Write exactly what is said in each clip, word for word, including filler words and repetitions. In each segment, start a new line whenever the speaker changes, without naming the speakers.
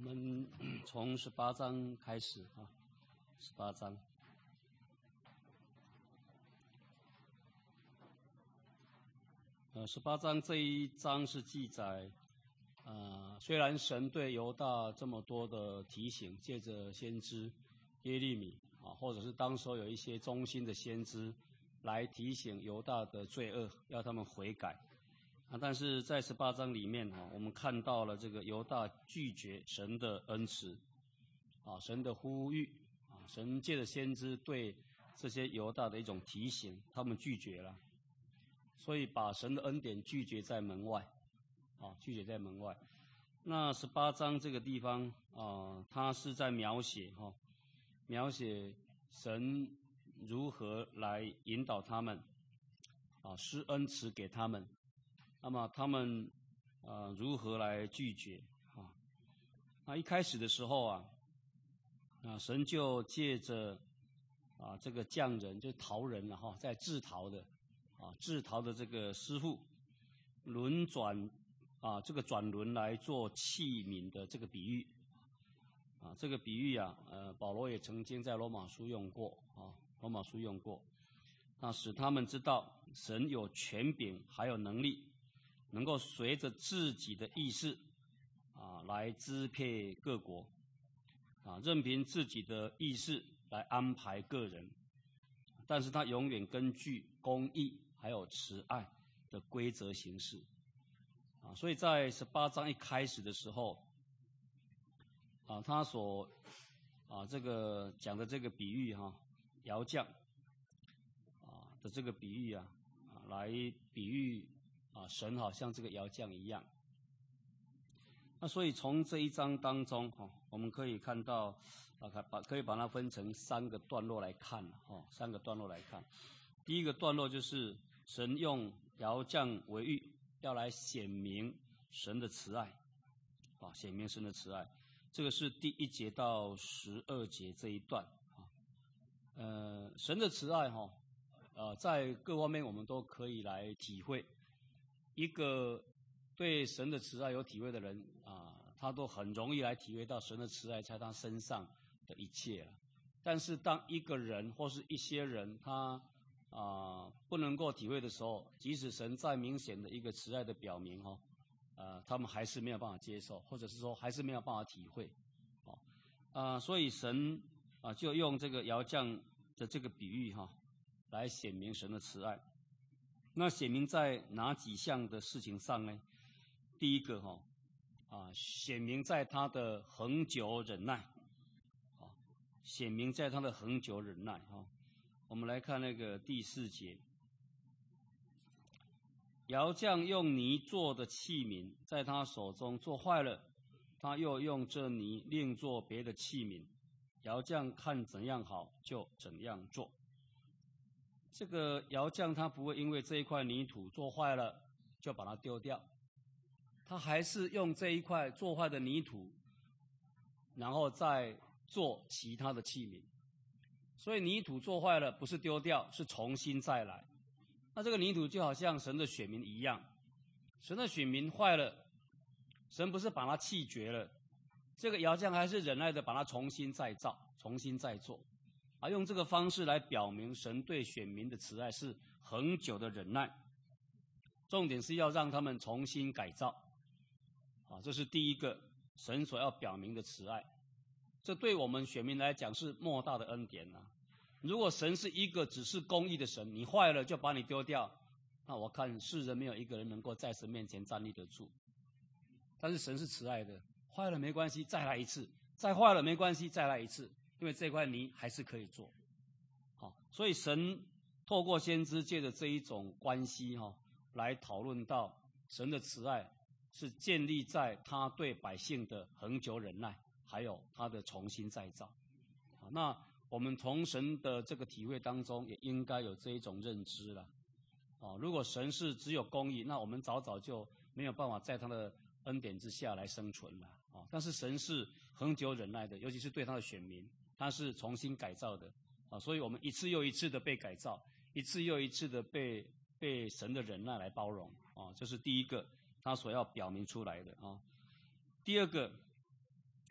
们从十八章开始啊，十八章。呃，十八章这一章是记载，呃，虽然神对犹大这么多的提醒，借着先知耶利米啊，或者是当时有一些忠心的先知来提醒犹大的罪恶，要他们悔改啊，但是在十八章里面啊，我们看到了这个犹大拒绝神的恩慈啊，神的呼吁啊，神借着先知对这些犹大的一种提醒，他们拒绝了。所以把神的恩典拒绝在门外，啊，拒绝在门外。那十八章这个地方啊，它是在描写哈、啊，描写神如何来引导他们，啊，施恩慈给他们。那么他们啊如何来拒绝啊？那一开始的时候啊，啊神就借着啊这个匠人，就是陶人了、啊、哈，在制陶的。啊，制陶的这个师傅轮转啊，这个转轮来做器皿的这个比喻啊，这个比喻啊，呃，保罗也曾经在罗马书用过啊，罗马书用过，那使他们知道神有权柄，还有能力，能够随着自己的意思啊来支配各国啊，任凭自己的意思来安排个人，但是他永远根据公义还有慈爱的规则行事啊，所以在十八章一开始的时候啊，他所啊这个讲的这个比喻哈、啊，窑匠啊的这个比喻啊啊，来比喻啊神好像这个窑匠一样。那所以从这一章当中哈、啊，我们可以看到啊，把可以把它分成三个段落来看哈、啊，三个段落来看。第一个段落就是神用窑匠为喻，要来显明神的慈爱，啊，显明神的慈爱。这个是第一节到十二节这一段啊。呃，神的慈爱哈，呃，在各方面我们都可以来体会。一个对神的慈爱有体会的人啊，他都很容易来体会到神的慈爱在他身上的一切了。但是当一个人或是一些人他啊、呃，不能够体会的时候，即使神再明显的一个慈爱的表明哈、哦，呃，他们还是没有办法接受，或者是说还是没有办法体会，哦，啊、呃，所以神啊、呃、就用这个窑匠的这个比喻哈、哦，来显明神的慈爱。那显明在哪几项的事情上呢？第一个哈、哦，啊，显明在他的恒久忍耐，啊，显明在他的恒久忍耐哈。我们来看那个第四节，窑匠用泥做的器皿，在他手中做坏了，他又用这泥另做别的器皿，窑匠看怎样好就怎样做。这个窑匠他不会因为这一块泥土做坏了就把它丢掉，他还是用这一块做坏的泥土，然后再做其他的器皿。所以泥土做坏了不是丢掉，是重新再来。那这个泥土就好像神的选民一样，神的选民坏了，神不是把它弃绝了，这个窑匠还是忍耐的把它重新再造，重新再做，啊，用这个方式来表明神对选民的慈爱是恒久的忍耐，重点是要让他们重新改造，啊，这是第一个神所要表明的慈爱。这对我们选民来讲是莫大的恩典啊！如果神是一个只是公义的神，你坏了就把你丢掉，那我看世人没有一个人能够在神面前站立得住。但是神是慈爱的，坏了没关系，再来一次；再坏了没关系，再来一次，因为这块泥还是可以做。好，所以神透过先知借着这一种关系哈、哦，来讨论到神的慈爱是建立在他对百姓的恒久忍耐，还有他的重新再造。啊，那我们从神的这个体会当中，也应该有这一种认知了。啊，如果神是只有公义，那我们早早就没有办法在他的恩典之下来生存了。啊，但是神是恒久忍耐的，尤其是对他的选民，他是重新改造的。啊，所以我们一次又一次的被改造，一次又一次的被被神的忍耐来包容。啊，这是第一个他所要表明出来的啊。第二个，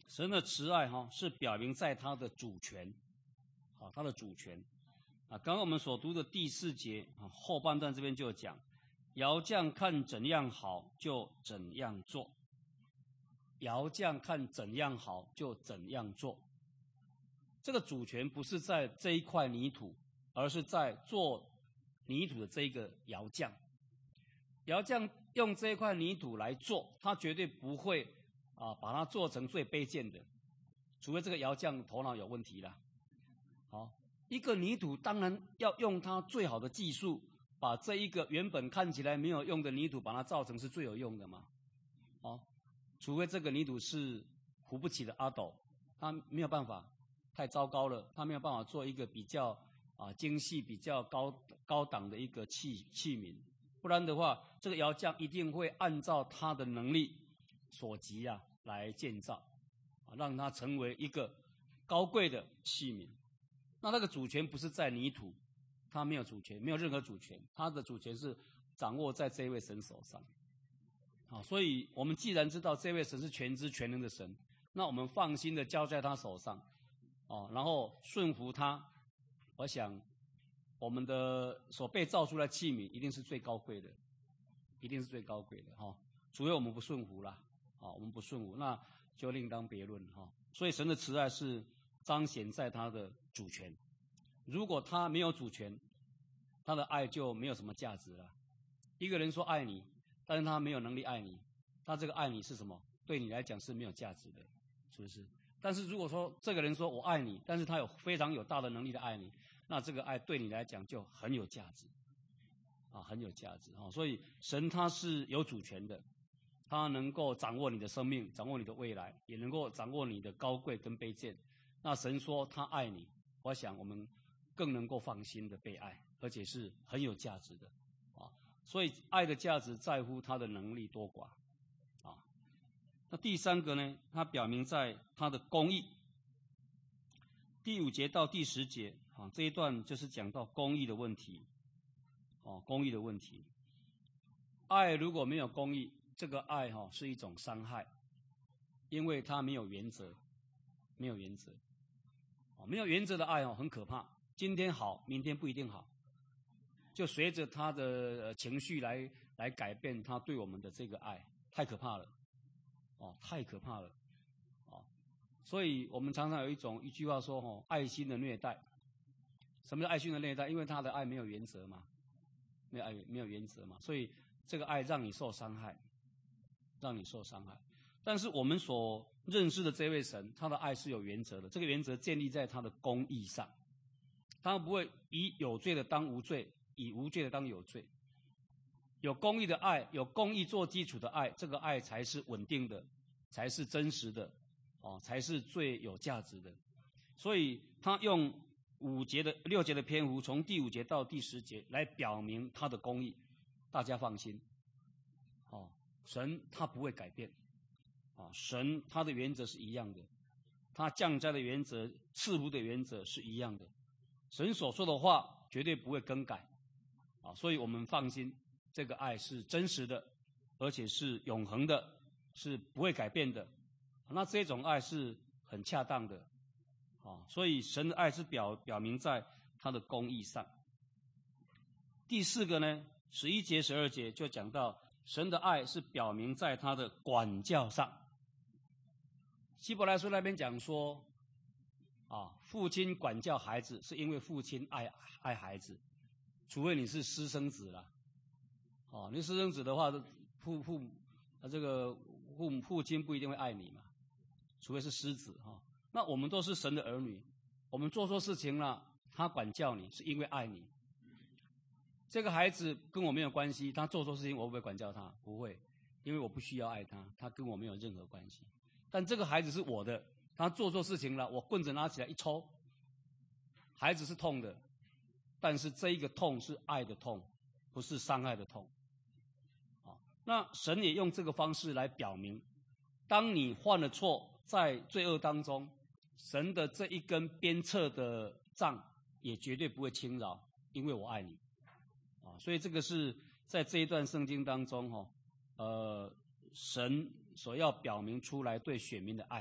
神的慈爱哈是表明在他的主权，啊，他的主权啊。刚刚我们所读的第四节啊后半段这边就有讲，窑匠看怎样好就怎样做，窑匠看怎样好就怎样做。这个主权不是在这一块泥土，而是在做泥土的这一个窑匠。窑匠用这一块泥土来做，他绝对不会啊把它做成最卑贱的，除非这个窑匠头脑有问题啦。好，一个泥土当然要用它最好的技术，把这一个原本看起来没有用的泥土，把它造成是最有用的嘛。好，除非这个泥土是扶不起的阿斗，他没有办法，太糟糕了，他没有办法做一个比较啊精细、比较高高档的一个器器皿。不然的话，这个窑匠一定会按照他的能力所及啊来建造，啊，让它成为一个高贵的器皿。那那个主权不是在泥土，他没有主权，没有任何主权，他的主权是掌握在这一位神手上。好，所以我们既然知道这位神是全知全能的神，那我们放心的交在他手上，哦，然后顺服他。我想，我们的所被造出来器皿一定是最高贵的，一定是最高贵的哈、哦。除非我们不顺服啦，啊、哦，我们不顺服，那就另当别论哈、哦。所以神的慈爱是彰显在他的主权。如果他没有主权，他的爱就没有什么价值了。一个人说爱你，但是他没有能力爱你，他这个爱你是什么？对你来讲是没有价值的，是不是？但是如果说这个人说我爱你，但是他有非常有大的能力的爱你，那这个爱对你来讲就很有价值，啊，很有价值啊！所以神他是有主权的，他能够掌握你的生命，掌握你的未来，也能够掌握你的高贵跟卑贱。那神说他爱你，我想我们更能够放心的被爱，而且是很有价值的啊！所以爱的价值在乎他的能力多寡啊。那第三个呢，它表明在他的公义。第五节到第十节啊，这一段就是讲到公义的问题，哦，公义的问题。爱如果没有公义，这个爱哈、哦、是一种伤害，因为它没有原则，没有原则，哦，没有原则的爱哦很可怕。今天好，明天不一定好，就随着他的情绪来来改变他对我们的这个爱，太可怕了。哦，太可怕了，哦，所以我们常常有一种一句话说，哦，爱心的虐待。什么叫爱心的虐待？因为他的爱没有原则嘛，没有爱，没有原则嘛，所以这个爱让你受伤害，让你受伤害。但是我们所认识的这位神，他的爱是有原则的，这个原则建立在他的公义上，他不会以有罪的当无罪，以无罪的当有罪。有公义的爱，有公义做基础的爱，这个爱才是稳定的，才是真实的，哦，才是最有价值的。所以他用五节的六节的篇幅，从第五节到第十节来表明他的公义。大家放心，哦，神他不会改变，啊，神他的原则是一样的，他降灾的原则、赐福的原则是一样的，神所说的话绝对不会更改，啊，所以我们放心。这个爱是真实的，而且是永恒的，是不会改变的。那这种爱是很恰当的，啊，所以神的爱是表表明在他的公义上。第四个呢，十一节、十二节就讲到神的爱是表明在他的管教上。希伯来书那边讲说，啊，父亲管教孩子是因为父亲爱爱孩子，除非你是私生子了。哦，你私生子的话，父父啊，这个父父亲不一定会爱你嘛，除非是私子哈、哦。那我们都是神的儿女，我们做错事情了，他管教你是因为爱你。这个孩子跟我没有关系，他做错事情我会不会管教他？不会，因为我不需要爱他，他跟我没有任何关系。但这个孩子是我的，他做错事情了，我棍子拿起来一抽，孩子是痛的，但是这一个痛是爱的痛，不是伤害的痛。那神也用这个方式来表明，当你犯了错，在罪恶当中，神的这一根鞭策的杖也绝对不会轻饶，因为我爱你，啊，所以这个是在这一段圣经当中，哈，呃，神所要表明出来对选民的爱，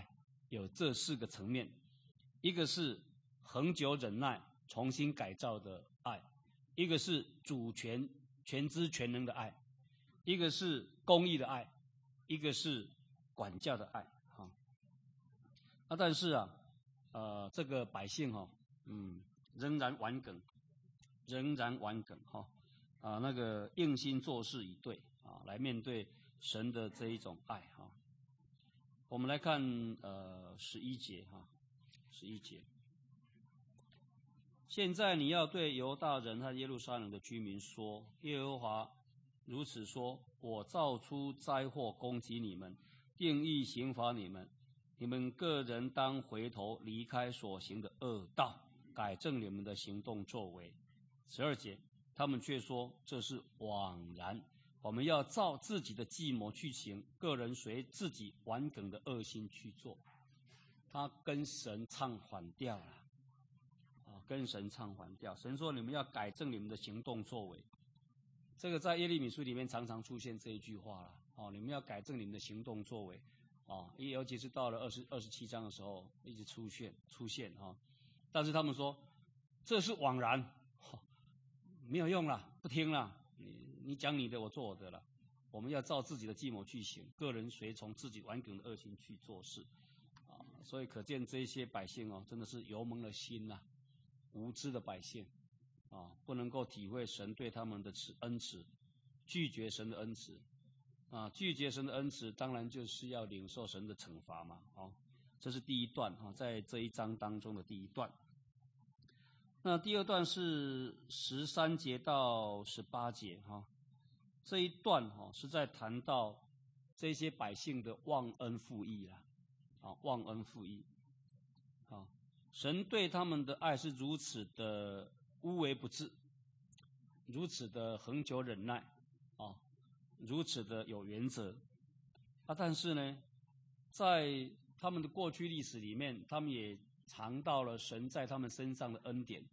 有这四个层面，一个是恒久忍耐、重新改造的爱，一个是主权、全知全能的爱，一个是公义的爱，一个是管教的爱。哈，那但是啊，呃，这个百姓哈、哦，嗯，仍然顽梗，仍然顽梗哈、哦，啊，那个硬心做事以对啊，来面对神的这一种爱哈。我们来看呃十一节哈，十一节。现在你要对犹大人和耶路撒冷的居民说：耶和华如此说：我造出灾祸攻击你们，定义刑罚你们，你们个人当回头离开所行的恶道，改正你们的行动作为。十二节，他们却说这是枉然，我们要照自己的计谋去行，个人随自己顽梗的恶心去做。他跟神唱反调了，啊，跟神唱反调。神说你们要改正你们的行动作为，这个在耶利米书里面常常出现这一句话了。哦，你们要改正你们的行动作为，啊，尤其是到了二十二十七章的时候，一直出现出现啊。但是他们说这是枉然，哦，没有用了，不听了。你你讲你的，我做我的了。我们要照自己的计谋去行，个人随从自己顽梗的恶行去做事。啊，所以可见这些百姓哦，真的是油蒙了心呐，啊，无知的百姓啊，不能够体会神对他们的慈恩慈，拒绝神的恩慈啊，拒绝神的恩慈，当然就是要领受神的惩罚嘛。哦，这是第一段啊，在这一章当中的第一段。那第二段是十三节到十八节哈，这一段哈是在谈到这些百姓的忘恩负义啦，啊，忘恩负义，啊，神对他们的爱是如此的无微不至，如此的恒久忍耐，啊，如此的有原则，啊，但是呢，在他们的过去历史里面，他们也尝到了神在他们身上的恩典。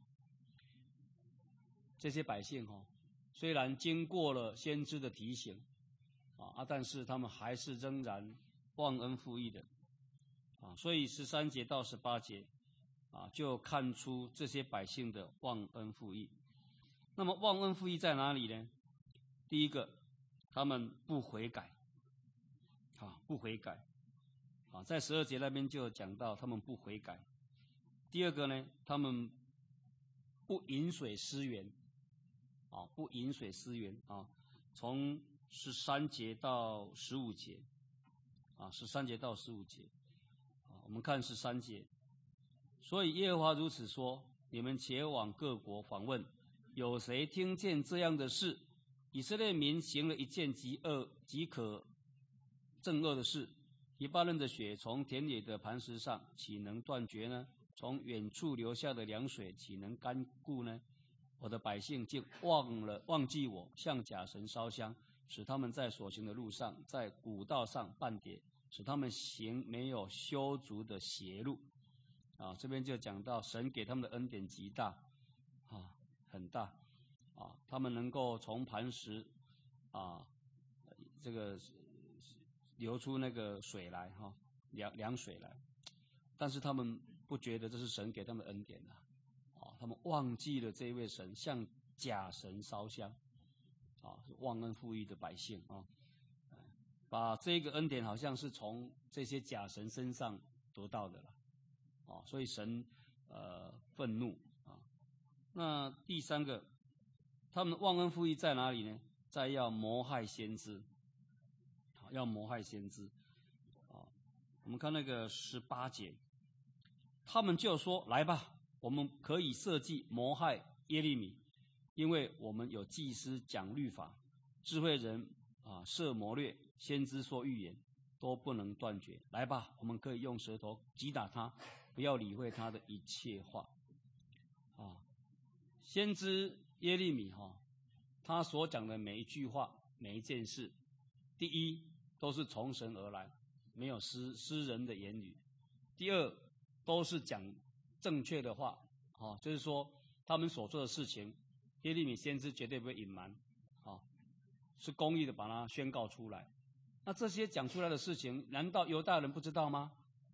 这些百姓哈，虽然经过了先知的提醒，啊，但是他们还是仍然忘恩负义的，啊，所以十三节到十八节，啊，就看出这些百姓的忘恩负义。那么忘恩负义在哪里呢？第一个，他们不悔改，啊，不悔改，啊，在十二节那边就讲到他们不悔改。第二个呢，他们不饮水思源。啊，不饮水思源啊，从十三节到十五节，啊，十三节到十五节，啊，我们看十三节。所以耶和华如此说：你们且往各国访问，有谁听见这样的事？以色列民行了一件极恶、极可憎恶的事。以巴嫩的血从田野的磐石上，岂能断绝呢？从远处流下的凉水，岂能干固呢？我的百姓竟忘了忘记我，向假神烧香，使他们在所行的路上，在古道上绊跌，使他们行没有修足的邪路。啊，这边就讲到神给他们的恩典极大，啊，很大，啊，他们能够从磐石，啊，这个流出那个水来，哈，啊，凉凉水来，但是他们不觉得这是神给他们的恩典啊。他们忘记了这一位神，向假神烧香，啊，忘恩负义的百姓啊，把这个恩典好像是从这些假神身上得到的了，啊，所以神呃愤怒啊。那第三个，他们忘恩负义在哪里呢？在要谋害先知，啊，要谋害先知，啊，我们看那个十八节，他们就说：来吧。我们可以设计谋害耶利米，因为我们有祭司讲律法，智慧人啊设谋略，先知说预言，都不能断绝。来吧，我们可以用舌头击打他，不要理会他的一切话。啊，先知耶利米哈，他所讲的每一句话、每一件事，第一都是从神而来，没有私私人的言语；第二都是讲正确的话，啊，就是说他们所做的事情，耶利米先知绝对不会隐瞒，啊，是公义的把它宣告出来。那这些讲出来的事情，难道犹大人不知道吗？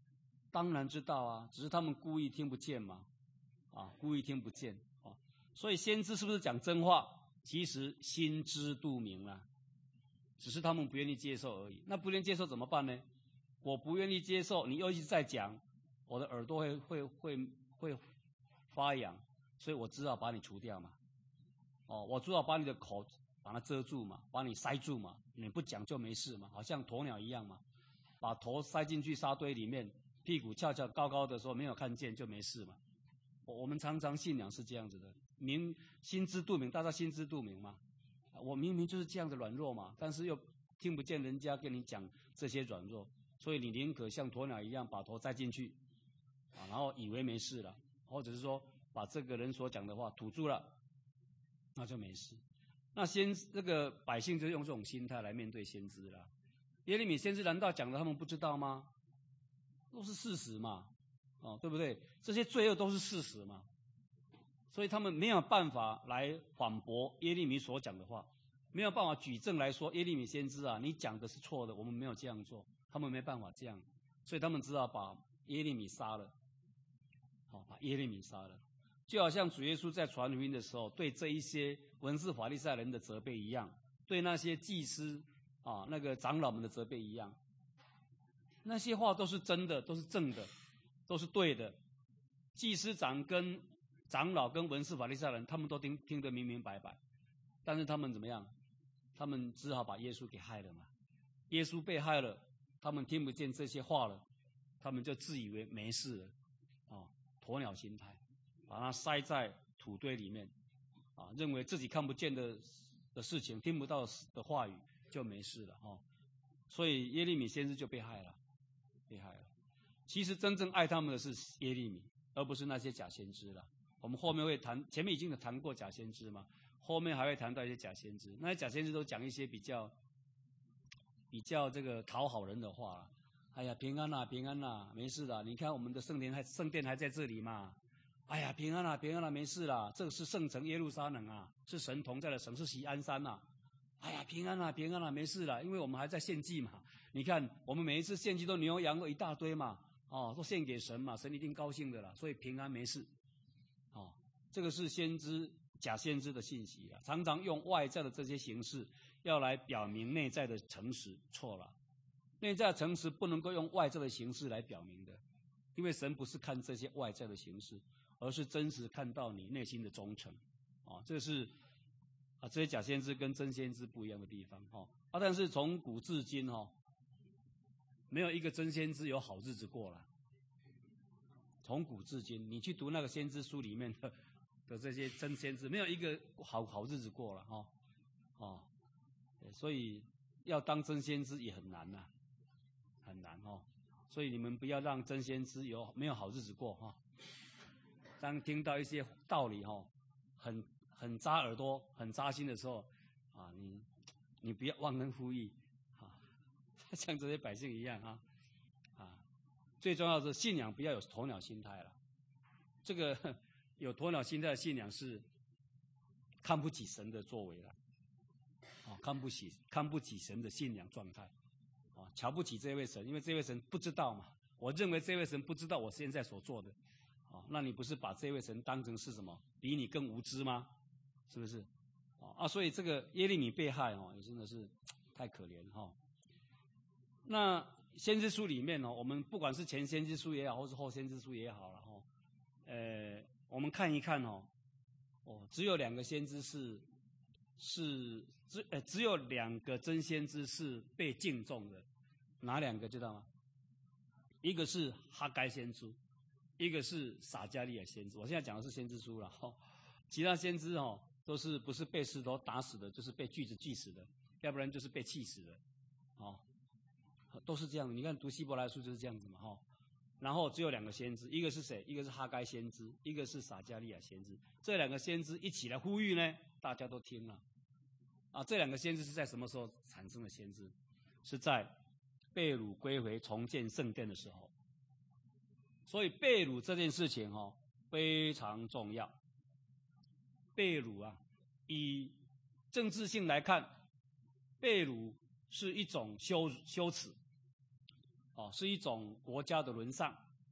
当然知道啊，只是他们故意听不见嘛，啊，故意听不见啊。所以先知是不是讲真话？其实心知肚明啊，只是他们不愿意接受而已。那不愿意接受怎么办呢？我不愿意接受，你又一直在讲，我的耳朵会会会会发痒，所以我只好把你除掉嘛。哦，我只好把你的口把它遮住嘛，把你塞住嘛，你不讲就没事嘛，好像鸵鸟一样嘛，把头塞进去沙堆里面，屁股翘翘高高的时候没有看见就没事嘛。我们常常信仰是这样子的，明心知肚明，大家心知肚明嘛。我明明就是这样的软弱嘛，但是又听不见人家跟你讲这些软弱，所以你宁可像鸵鸟一样把头塞进去，啊，然后以为没事了，或者是说把这个人所讲的话吐住了，那就没事。那先这个百姓就用这种心态来面对先知了。耶利米先知难道讲的他们不知道吗？都是事实嘛，哦，对不对？这些罪恶都是事实嘛，所以他们没有办法来反驳耶利米所讲的话，没有办法举证来说耶利米先知啊，你讲的是错的，我们没有这样做，他们没办法这样，所以他们只好把耶利米杀了，好，把耶利米杀了，就好像主耶稣在传福音的时候，对这一些文士法利赛人的责备一样，对那些祭司啊那个长老们的责备一样，那些话都是真的，都是正的，都是对的。祭司长跟长老跟文士法利赛人，他们都听听得明明白白，但是他们怎么样？他们只好把耶稣给害了嘛。耶稣被害了，他们听不见这些话了，他们就自以为没事了，啊，鸵鸟心态，把它塞在土堆里面，啊，认为自己看不见的的事情，听不到的话语就没事了，哦，所以耶利米先知就被害了，被害了。其实真正爱他们的是耶利米，而不是那些假先知了。我们后面会谈，前面已经有谈过假先知嘛，后面还会谈到一些假先知。那些假先知都讲一些比较比较这个讨好人的话，哎呀，平安啦，平安啦，没事啦。你看我们的圣殿还圣殿还在这里嘛，哎呀，平安啦，平安啦，没事啦。这个是圣城耶路撒冷啊，是神同在的城，是锡安山呐。哎呀，平安啦，平安啦，没事啦，因为我们还在献祭嘛。你看我们每一次献祭都牛羊肉一大堆嘛，哦，都献给神嘛，神一定高兴的啦，所以平安没事。哦，这个是先知假先知的信息啊，常常用外在的这些形式要来表明内在的诚实，错了。内在的诚实不能够用外在的形式来表明的，因为神不是看这些外在的形式，而是真实看到你内心的忠诚。哦，这是啊，这些假先知跟真先知不一样的地方。哦，啊，但是从古至今哦，没有一个真先知有好日子过了。从古至今，你去读那个先知书里面的的这些真先知，没有一个好好日子过了，哈，哦，所以要当真先知也很难呐、啊，很难哦。所以你们不要让真先知有没有好日子过哈、哦。当听到一些道理哈、哦，很很扎耳朵、很扎心的时候，啊，你你不要忘恩负义啊，像这些百姓一样啊。最重要的是信仰不要有鸵鸟心态了，这个有鸵鸟心态的信仰是看不起神的作为了，啊，看不起看不起神的信仰状态，啊，瞧不起这位神，因为这位神不知道嘛，我认为这位神不知道我现在所做的，啊，那你不是把这位神当成是什么？比你更无知吗？是不是？啊，所以这个耶利米被害哦，也真的是太可怜哈、哦。那先知书里面哦，我们不管是前先知书也好，或是后先知书也好了哈、哦，呃，我们看一看哦，哦，只有两个先知是是只呃只有两个真先知是被敬重的，哪两个知道吗？一个是哈该先知，一个是撒迦利亚先知。我现在讲的是先知书了哈、哦，其他先知哦都是不是被石头打死的，就是被锯子锯死的，要不然就是被气死的，哦。都是这样的，你看读希伯来书就是这样子嘛，哈、哦。然后只有两个先知，一个是谁？一个是哈该先知，一个是撒迦利亚先知。这两个先知一起来呼吁呢，大家都听了。啊，这两个先知是在什么时候产生的先知？是在被掳归回重建圣殿的时候。所以被掳这件事情哦非常重要。被掳啊，以政治性来看，被掳是一种羞羞耻。哦，是一种国家的沦丧，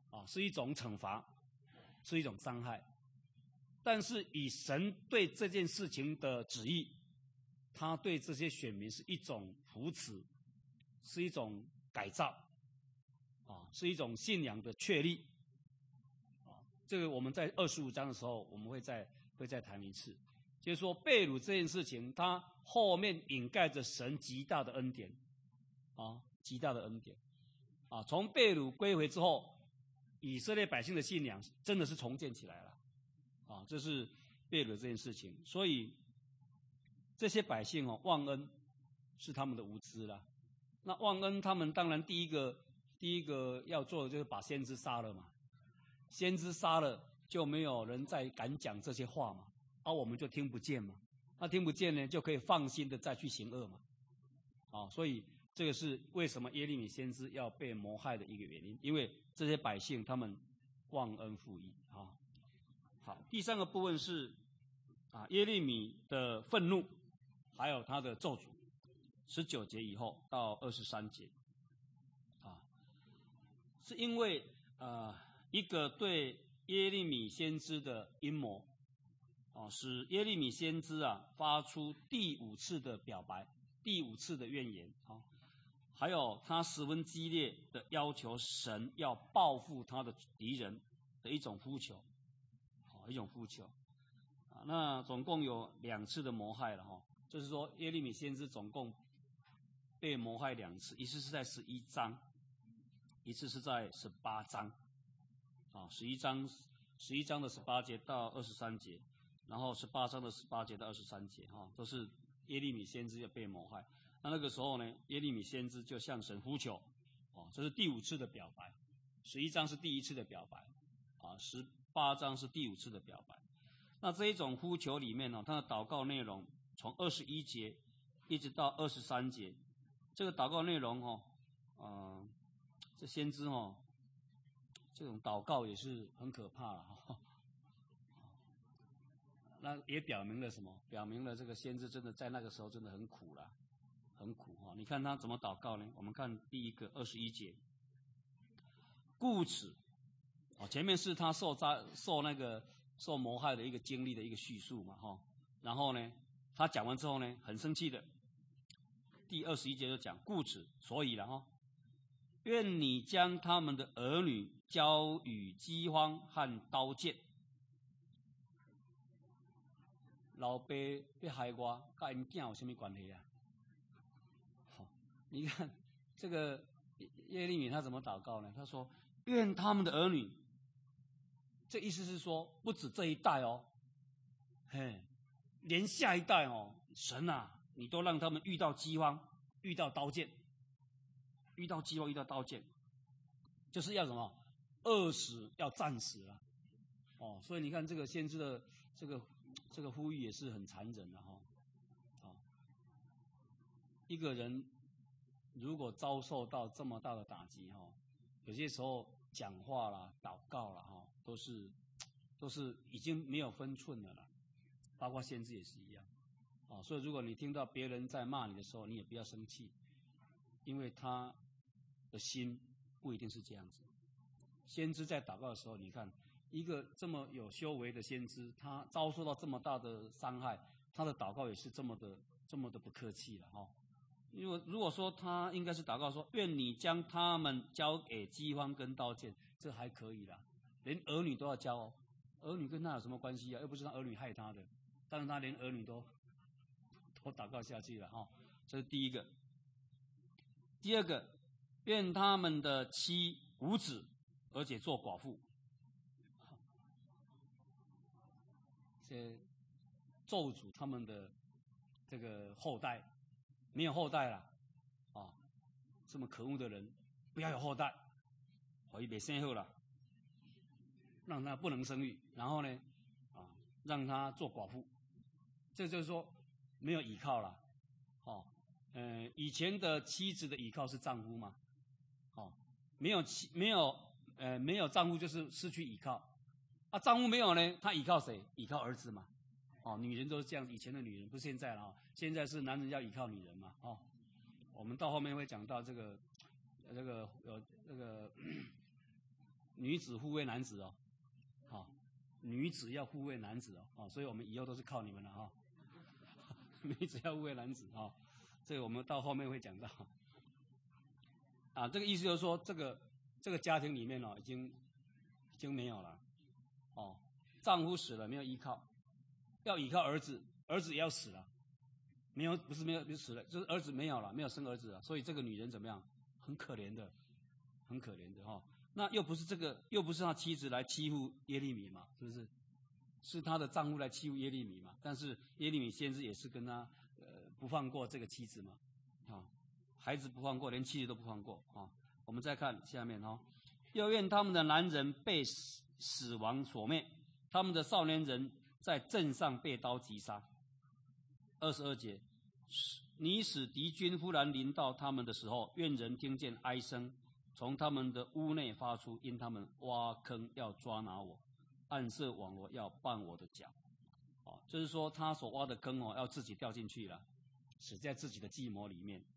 啊，是一种惩罚，是一种伤害。但是以神对这件事情的旨意，他对这些选民是一种扶持，是一种改造，啊，是一种信仰的确立。啊，这个我们在二十五章的时候，我们会再会再谈一次。就是说，被掳这件事情，它后面掩盖着神极大的恩典，啊，极大的恩典，啊，从被掳归回之后，以色列百姓的信仰真的是重建起来了，啊，这是被掳这件事情。所以这些百姓哦，忘恩是他们的无知啦。那忘恩，他们当然第一个第一个要做的就是把先知杀了嘛，先知杀了，就没有人再敢讲这些话嘛。而、啊、我们就听不见嘛，那、啊、听不见呢，就可以放心的再去行恶嘛，啊，所以这个是为什么耶利米先知要被谋害的一个原因，因为这些百姓他们忘恩负义啊。好，第三个部分是啊耶利米的愤怒，还有他的咒诅，十九节以后到二十三节，啊，是因为呃一个对耶利米先知的阴谋。啊，使耶利米先知啊发出第五次的表白，第五次的怨言啊，还有他十分激烈的要求神要报复他的敌人的一种呼求，啊，一种呼求啊。那总共有两次的谋害了哈，就是说耶利米先知总共被谋害两次，一次是在十一章，一次是在十八章，啊，十一章十一章的十八节到二十三节。然后十八章的十八节到二十三节，哈、哦，都是耶利米先知要被谋害。那那个时候呢，耶利米先知就向神呼求，哦，这是第五次的表白。十一章是第一次的表白，啊，十八章是第五次的表白。那这一种呼求里面呢、哦，他的祷告内容从二十一节一直到二十三节，这个祷告内容哦，嗯、呃，这先知哦，这种祷告也是很可怕了哈。那也表明了什么？表明了这个先知真的在那个时候真的很苦了，很苦哈、哦。你看他怎么祷告呢？我们看第一个二十一节，故此，哦，前面是他受扎受那个受谋害的一个经历的一个叙述嘛哈、哦。然后呢，他讲完之后呢，很生气的，第二十一节就讲故此，所以了哈、哦，愿你将他们的儿女交与饥荒和刀剑。老爸要害我，跟因囝有什么关系啊？好，你看这个耶利米他怎么祷告呢？他说：“愿他们的儿女，这意思是说，不止这一代哦，嘿，连下一代哦，神啊，你都让他们遇到饥荒，遇到刀剑，遇到饥荒，遇到刀剑，就是要什么？饿死，要战死了。哦，所以你看这个先知的这个。”这个呼吁也是很残忍的哈、哦，啊，一个人如果遭受到这么大的打击哈、哦，有些时候讲话啦、祷告啦哈、哦，都是都是已经没有分寸了啦，包括先知也是一样，啊，所以如果你听到别人在骂你的时候，你也不要生气，因为他的心不一定是这样子。先知在祷告的时候，你看。一个这么有修为的先知，他遭受到这么大的伤害，他的祷告也是这么的、这么的不客气了哈、哦。因为如果说他应该是祷告说，愿你将他们交给饥荒跟刀剑，这还可以啦，连儿女都要交哦。儿女跟他有什么关系啊？又不是他儿女害他的，但是他连儿女都都祷告下去了哈、哦。这是第一个。第二个，愿他们的妻无子，而且做寡妇。这咒诅他们的这个后代，没有后代了，啊，这么可恶的人，不要有后代，可以别生后了，让他不能生育，然后呢，啊，让他做寡妇，这就是说没有依靠了，哦，呃，以前的妻子的依靠是丈夫嘛，哦，没有妻没有呃没有丈夫就是失去依靠。啊，丈夫没有呢，他依靠谁？依靠儿子嘛。哦，女人都是这样，以前的女人不是现在了啊、哦，现在是男人要依靠女人嘛。哦，我们到后面会讲到这个，这个有这个女子护卫男子哦，好、哦，女子要护卫男子哦，哦，所以我们以后都是靠你们了哈、哦。女子要护卫男子啊、哦，这个我们到后面会讲到。啊，这个意思就是说，这个这个家庭里面哦，已经已经没有了，哦，丈夫死了没有依靠，要依靠儿子，儿子也要死了，没有不是没有不是死了，就是儿子没有了，没有生儿子了，所以这个女人怎么样？很可怜的，很可怜的哈、哦。那又不是这个，又不是他妻子来欺负耶利米嘛，是不是？是她的丈夫来欺负耶利米嘛？但是耶利米先知也是跟他呃不放过这个妻子嘛，啊、哦。孩子不放过，连妻子都不放过啊、哦！我们再看下面哈、哦，又愿他们的男人被死死亡所灭，他们的少年人在阵上被刀击杀。二十二节，你使敌军忽然临到他们的时候，愿人听见哀声从他们的屋内发出，因他们挖坑要抓拿我，暗设网罗要绊我的脚。哦，就是说他所挖的坑哦，要自己掉进去了，死在自己的计谋里面。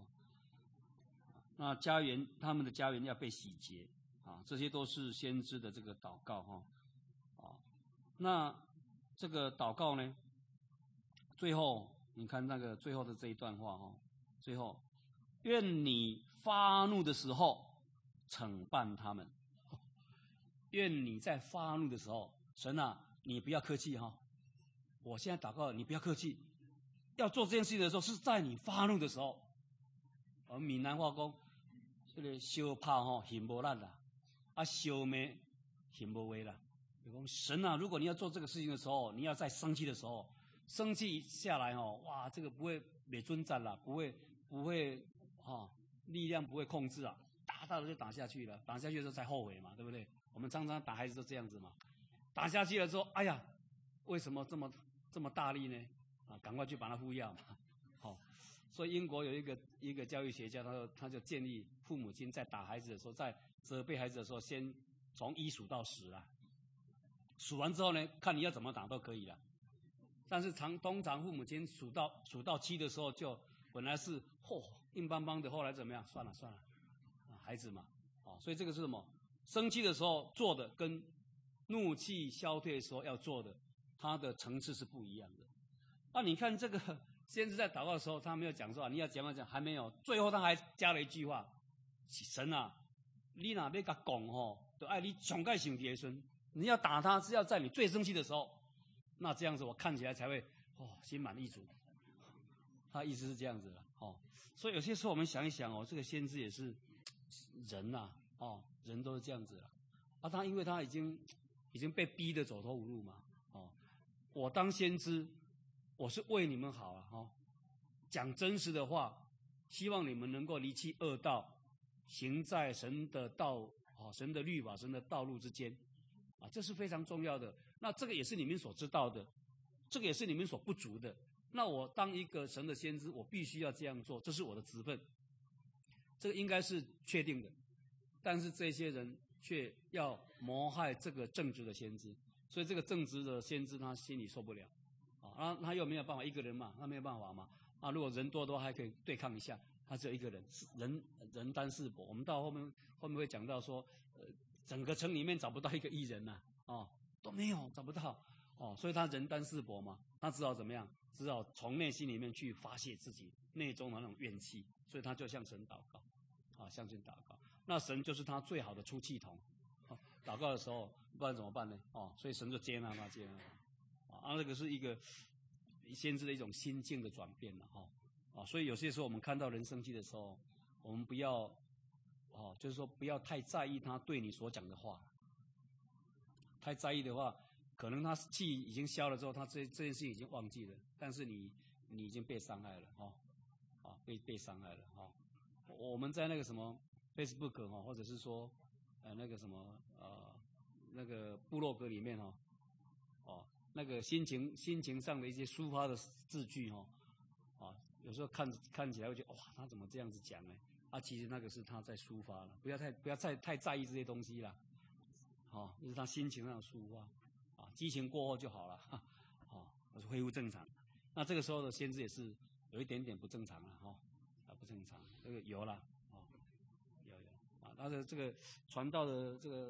那家园，他们的家园要被洗劫啊，这些都是先知的这个祷告哈，啊，那这个祷告呢，最后你看那个最后的这一段话哈，最后愿你发怒的时候惩办他们，愿你在发怒的时候，神啊，你不要客气哈，我现在祷告，你不要客气，要做这件事情的时候，是在你发怒的时候。我们闽南话讲。这个相拍吼，行无力啦；啊，相骂行无话啦。就讲神啊，如果你要做这个事情的时候，你要在生气的时候，生气下来吼，哇，这个不会没尊战啦，不会不会哈、哦，力量不会控制啊，打到了就打下去了，打下去的时候才后悔嘛，对不对？我们常常打孩子都这样子嘛，打下去了之后，哎呀，为什么这么这么大力呢？啊，赶快去把它敷药嘛，好、哦。所以英国有一个一个教育学家，他说他就建议父母亲在打孩子的时候，在责备孩子的时候，先从一数到十啦。数完之后呢，看你要怎么打都可以了。但是常通常父母亲数到数到七的时候，就本来是嚯、哦、硬邦邦的，后来怎么样？算了算了，啊，孩子嘛，啊，所以这个是什么？生气的时候做的跟怒气消退的时候要做的，它的层次是不一样的。那、啊、你看这个。先知在祷告的时候，他没有讲说你要讲讲讲，还没有。最后他还加了一句话：神啊，你哪要甲讲吼，就爱你上盖上帝的孙。你要打他是要在你最生气的时候，那这样子我看起来才会哦心满意足。他意思是这样子的哦。所以有些时候我们想一想哦，这个先知也是人呐、啊、哦，人都是这样子了。啊，他因为他已经已经被逼得走投无路嘛，哦，我当先知。我是为你们好啊，哈、哦！讲真实的话，希望你们能够离弃恶道，行在神的道啊、神的律法、神的道路之间，啊，这是非常重要的。那这个也是你们所知道的，这个也是你们所不足的。那我当一个神的先知，我必须要这样做，这是我的职分，这个应该是确定的。但是这些人却要谋害这个正直的先知，所以这个正直的先知他心里受不了。啊，他又没有办法一个人嘛，他没有办法嘛。啊，如果人多的话，还可以对抗一下。他只有一个人，人人单势薄。我们到后面后面会讲到说，呃，整个城里面找不到一个艺人呐、啊，哦，都没有，找不到。哦，所以他人单势薄嘛，他只好怎么样？只好从内心里面去发泄自己内中的那种怨气。所以他就向神祷告，啊，向神祷告。那神就是他最好的出气筒。哦、祷告的时候，不然怎么办呢？哦，所以神就接纳他，接纳他。啊，这个是一个先知的一种心境的转变了哈，啊，所以有些时候我们看到人生气的时候，我们不要，哦，就是说不要太在意他对你所讲的话，太在意的话，可能他气已经消了之后，他这这件事情已经忘记了，但是你你已经被伤害了哈，啊，被被伤害了哈。我们在那个什么 Facebook 哈，或者是说呃那个什么呃那个部落格里面哈，哦。那个心情心情上的一些抒发的字句哈、哦，啊，有时候看看起来会觉得哇，他怎么这样子讲呢？啊，其实那个是他在抒发了，不要太不要太太在意这些东西啦，哦，就是他心情上的抒发，啊，激情过后就好了，哈，啊，恢复正常。那这个时候的先知也是有一点点不正常了哈、哦，啊，不正常，这个有了，哦，有有啊，他的这个传道的这个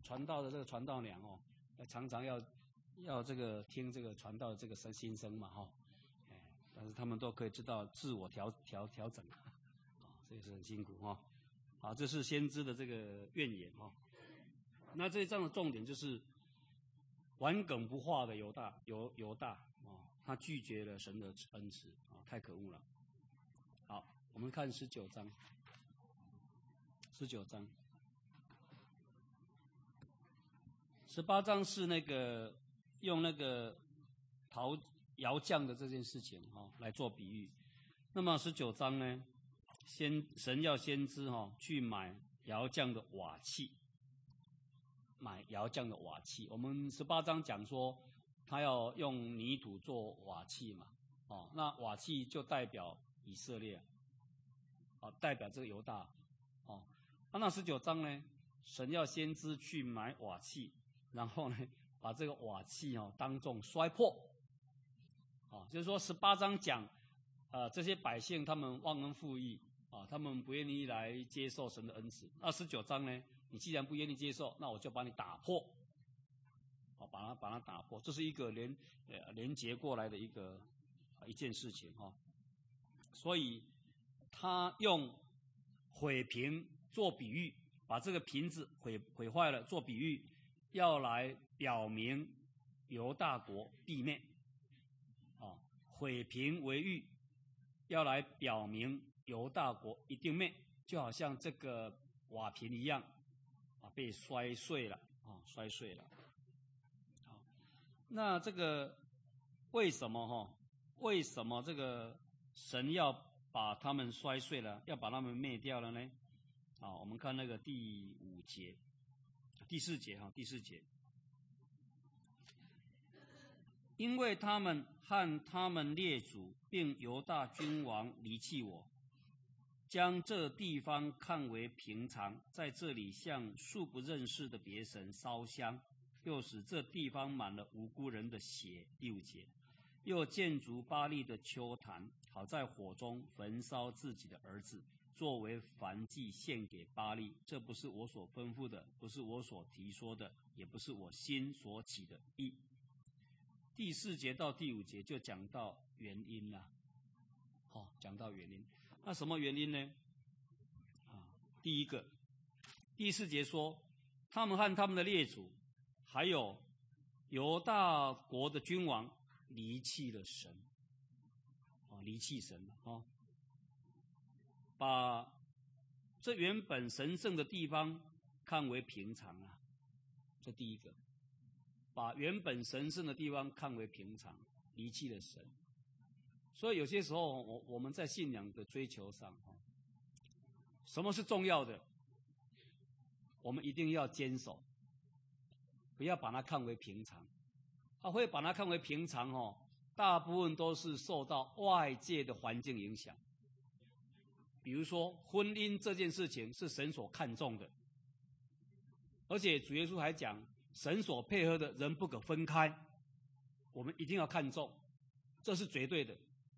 传道的这个传道娘哦，常常要要这个听这个传道的这个声心声嘛哈、哦，但是他们都可以知道自我调调调整啊，这也是很辛苦哈、哦。好，这是先知的这个怨言哈、哦。那这一章的重点就是顽梗不化的犹大犹犹大哦，他拒绝了神的恩慈啊、哦，太可恶了。好，我们看十九章，十九章。十八章是那个用那个陶窑匠的这件事情哈、哦、来做比喻。那么十九章呢，先神要先知哈、哦、去买窑匠的瓦器，买窑匠的瓦器。我们十八章讲说他要用泥土做瓦器嘛，哦，那瓦器就代表以色列，哦，代表这个犹大，哦，那十九章呢，神要先知去买瓦器。然后呢，把这个瓦器哦当众摔破，哦，就是说十八章讲，呃，这些百姓他们忘恩负义啊，他们不愿意来接受神的恩慈。那十九章呢，你既然不愿意接受，那我就把你打破，哦，把它把它打破，这是一个连呃连结过来的一个、呃、一件事情哈、哦。所以他用毁瓶做比喻，把这个瓶子毁毁坏了做比喻。要来表明犹大国必灭，啊，毁瓶为喻，要来表明犹大国一定灭，就好像这个瓦瓶一样，啊，被摔碎了，啊，摔碎了。好，那这个为什么哈？为什么这个神要把他们摔碎了，要把他们灭掉了呢？啊，我们看那个第五节。第四节哈，第四节，因为他们和他们列祖并犹大君王离弃我，将这地方看为平常，在这里向素不认识的别神烧香，又使这地方满了无辜人的血。第五节，又建筑巴力的丘坛，好在火中焚烧自己的儿子，作为燔祭献给巴力，这不是我所吩咐的，不是我所提说的，也不是我心所起的意。第四节到第五节就讲到原因了，好、哦，讲到原因。那什么原因呢？啊，第一个，第四节说，他们和他们的列祖，还有犹大国的君王离弃了神，啊，离弃神啊。哦，把这原本神圣的地方看为平常啊，这第一个，把原本神圣的地方看为平常，离弃了神。所以有些时候，我我们在信仰的追求上，什么是重要的，我们一定要坚守，不要把它看为平常。他会把它看为平常哦，大部分都是受到外界的环境影响。比如说婚姻这件事情是神所看重的，而且主耶稣还讲，神所配合的人不可分开，我们一定要看重，这是绝对的。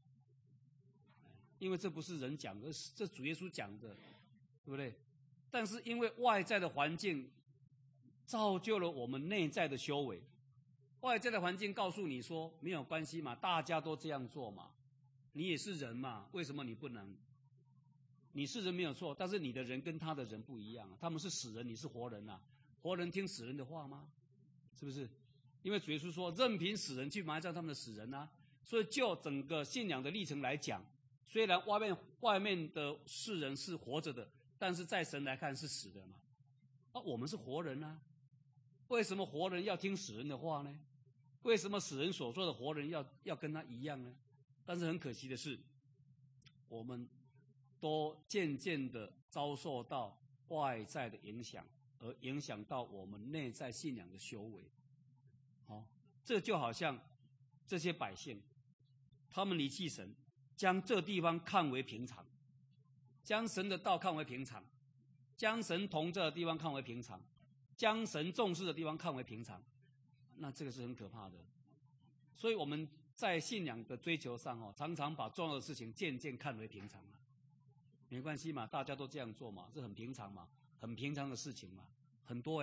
因为这不是人讲的，这主耶稣讲的，对不对？但是因为外在的环境造就了我们内在的修为，外在的环境告诉你说没有关系嘛，大家都这样做嘛，你也是人嘛，为什么你不能？你是人没有错，但是你的人跟他的人不一样啊，他们是死人，你是活人啊，活人听死人的话吗？是不是？因为主耶稣说任凭死人去埋葬他们的死人啊，所以就整个信仰的历程来讲，虽然外面外面的世人是活着的，但是在神来看是死的嘛。啊，我们是活人啊，为什么活人要听死人的话呢？为什么死人所做的活人要要跟他一样呢？但是很可惜的是，我们都渐渐的遭受到外在的影响，而影响到我们内在信仰的修为。哦，这就好像这些百姓，他们离弃神，将这地方看为平常，将神的道看为平常，将神同在的地方看为平常，将神重视的地方看为平常，那这个是很可怕的。所以我们在信仰的追求上哦，常常把重要的事情渐渐看为平常了。没关系嘛，大家都这样做嘛，这很平常嘛，很平常的事情嘛，很多哎，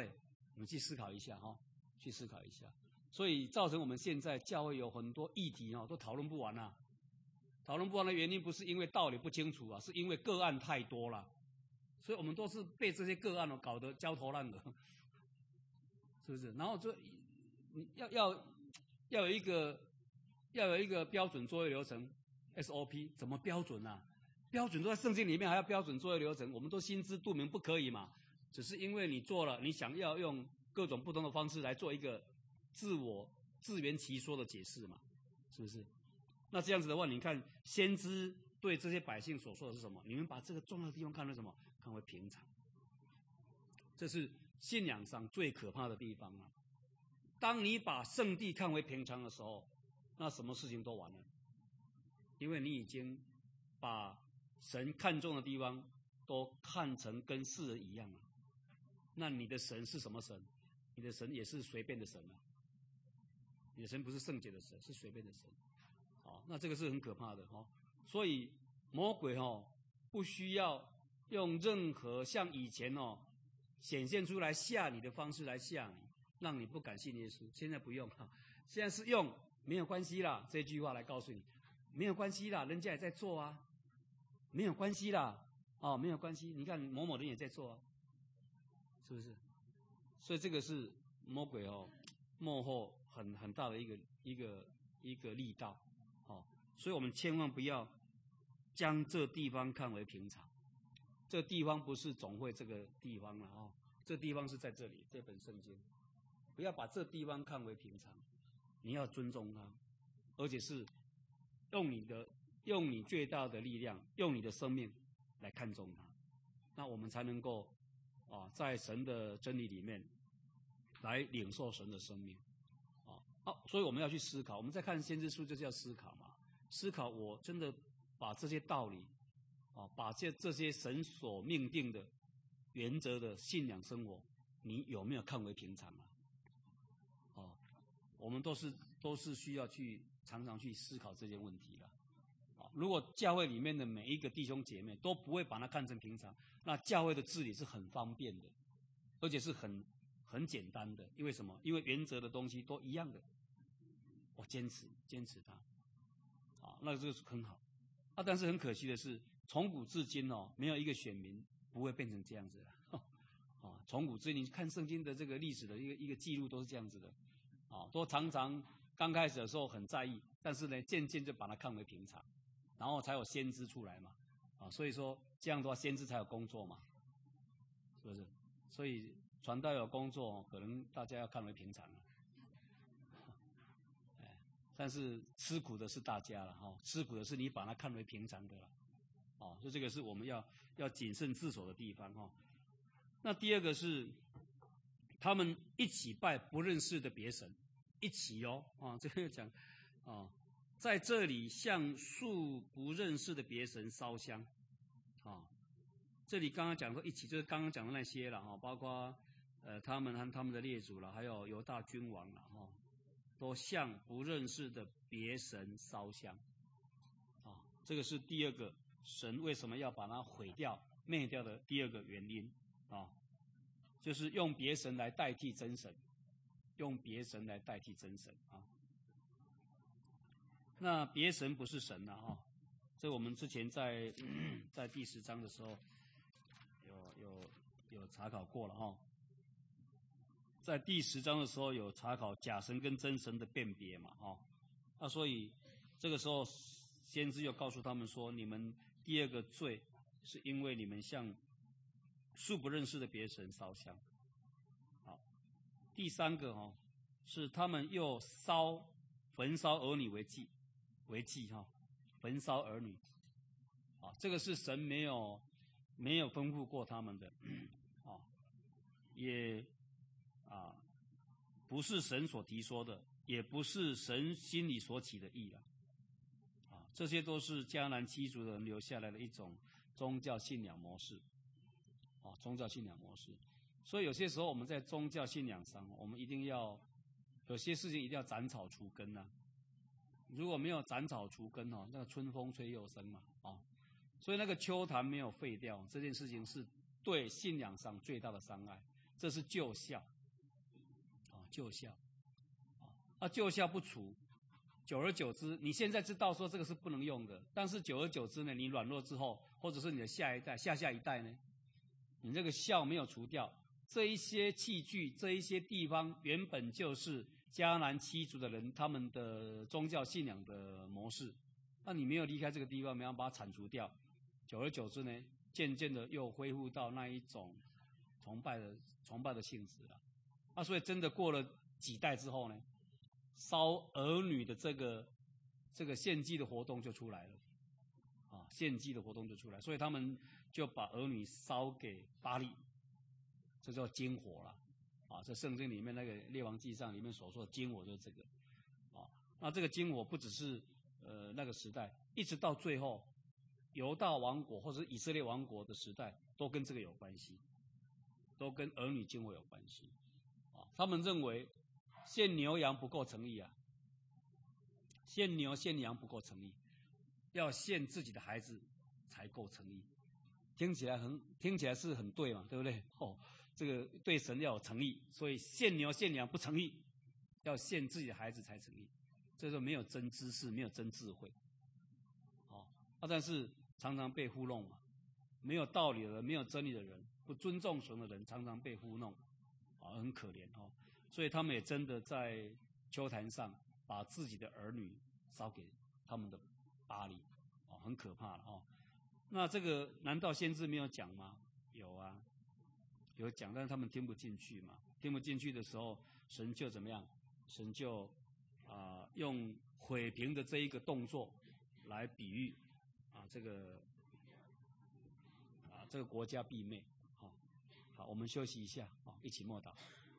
我们去思考一下哈，去思考一下。所以造成我们现在教会有很多议题哦，都讨论不完啊。讨论不完的原因不是因为道理不清楚啊，是因为个案太多了，所以我们都是被这些个案哦搞得焦头烂额，是不是？然后就你要要要有一个要有一个标准作业流程 S O P， 怎么标准啊？标准都在圣经里面，还要标准作业流程，我们都心知肚明，不可以嘛？只是因为你做了，你想要用各种不同的方式来做一个自我自圆其说的解释嘛，是不是？那这样子的话，你看先知对这些百姓所说的是什么？你们把这个重要的地方看为什么？看为平常。这是信仰上最可怕的地方啊！当你把圣地看为平常的时候，那什么事情都完了，因为你已经把神看重的地方都看成跟世人一样了。那你的神是什么神？你的神也是随便的神啊！你的神不是圣洁的神，是随便的神。好，那这个是很可怕的哈。所以魔鬼哈不需要用任何像以前哦显现出来吓你的方式来吓你，让你不敢信耶稣。现在不用哈，现在是用没有关系啦这句话来告诉你，没有关系啦，人家也在做啊，没有关系啦，哦，没有关系，你看某某人也在做啊，是不是？所以这个是魔鬼哦幕后很很大的一个一个一个力道，哦，所以我们千万不要将这地方看为平常。这地方不是总会这个地方了哦，这地方是在这里这本圣经，不要把这地方看为平常，你要尊重它，而且是用你的用你最大的力量，用你的生命来看重它，那我们才能够啊在神的真理里面来领受神的生命啊。好，所以我们要去思考，我们在看先知书就是要思考嘛，思考我真的把这些道理啊，把这这些神所命定的原则的信仰生活，你有没有看为平常啊？哦，我们都是都是需要去常常去思考这些问题了。啊，如果教会里面的每一个弟兄姐妹都不会把它看成平常，那教会的治理是很方便的，而且是很很简单的。因为什么？因为原则的东西都一样的，我坚持坚持它，啊，那这个是很好。啊，但是很可惜的是，从古至今哦，没有一个选民不会变成这样子的。啊，从古至今，你看圣经的这个历史的一个一个记录都是这样子的，啊，都常常刚开始的时候很在意，但是呢，渐渐就把它看为平常，然后才有先知出来嘛，啊，所以说这样的话，先知才有工作嘛，是不是？所以传道有工作，可能大家要看为平常了。但是吃苦的是大家了哈、哦，吃苦的是你把它看为平常的了，哦，所以这个是我们要要谨慎自守的地方哈、哦。那第二个是，他们一起拜不认识的别神，一起哦，啊、哦，这个讲，啊、哦，在这里向素不认识的别神烧香，啊、哦，这里刚刚讲说一起就是刚刚讲的那些了哈、哦，包括呃他们和他们的列祖了，还有犹大君王了哈。哦，都向不认识的别神烧香，啊，这个是第二个神为什么要把它毁掉、灭掉的第二个原因啊，就是用别神来代替真神，用别神来代替真神啊。那别神不是神了啊，这我们之前在在第十章的时候有有有查考过了哈。在第十章的时候有查考假神跟真神的辨别嘛，哦，那所以这个时候先知又告诉他们说，你们第二个罪是因为你们向素不认识的别神烧香。好，第三个哦，是他们又烧焚烧儿女为祭为祭哈、哦，焚烧儿女，啊，这个是神没有没有吩咐过他们的，啊，也。啊，不是神所提说的，也不是神心里所起的意了，啊，这些都是迦南七族的人留下来的一种宗教信仰模式，啊，宗教信仰模式。所以有些时候我们在宗教信仰上，我们一定要有些事情一定要斩草除根啊。如果没有斩草除根哦，那个春风吹又生嘛，啊，所以那个秋坛没有废掉，这件事情是对信仰上最大的伤害，这是旧孝。 救孝，啊，救孝不除，久而久之，你现在知道说这个是不能用的，但是久而久之呢，你软弱之后，或者是你的下一代、下下一代呢，你这个孝没有除掉，这一些器具、这一些地方原本就是迦南七族的人他们的宗教信仰的模式，那你没有离开这个地方，没有把它铲除掉，久而久之呢，渐渐的又恢复到那一种崇拜的崇拜的性质了。那所以真的过了几代之后呢，烧儿女的这个这个献祭的活动就出来了，啊，献祭的活动就出来，所以他们就把儿女烧给巴力，这叫金火了，啊，这圣经里面那个列王纪上里面所说的金火就是这个，啊，那这个金火不只是呃那个时代，一直到最后犹大王国或者以色列王国的时代，都跟这个有关系，都跟儿女金火有关系，啊，他们认为献牛羊不够诚意啊，献牛献羊不够诚意，要献自己的孩子才够诚意。听起来很听起来是很对嘛，对不对？哦，这个对神要有诚意，所以献牛献羊不诚意，要献自己的孩子才诚意。这就没有真知识，没有真智慧。哦，啊，但是常常被糊弄嘛，没有道理的人，没有真理的人，不尊重神的人，常常被糊弄，啊，很可怜哦。所以他们也真的在丘坛上把自己的儿女烧给他们的巴力，哦，很可怕了哦。那这个难道先知没有讲吗？有啊，有讲，但是他们听不进去嘛。听不进去的时候，神就怎么样？神就啊、呃、用毁平的这一个动作来比喻啊这个啊这个国家必灭。好，好，我们休息一下啊，一起默祷。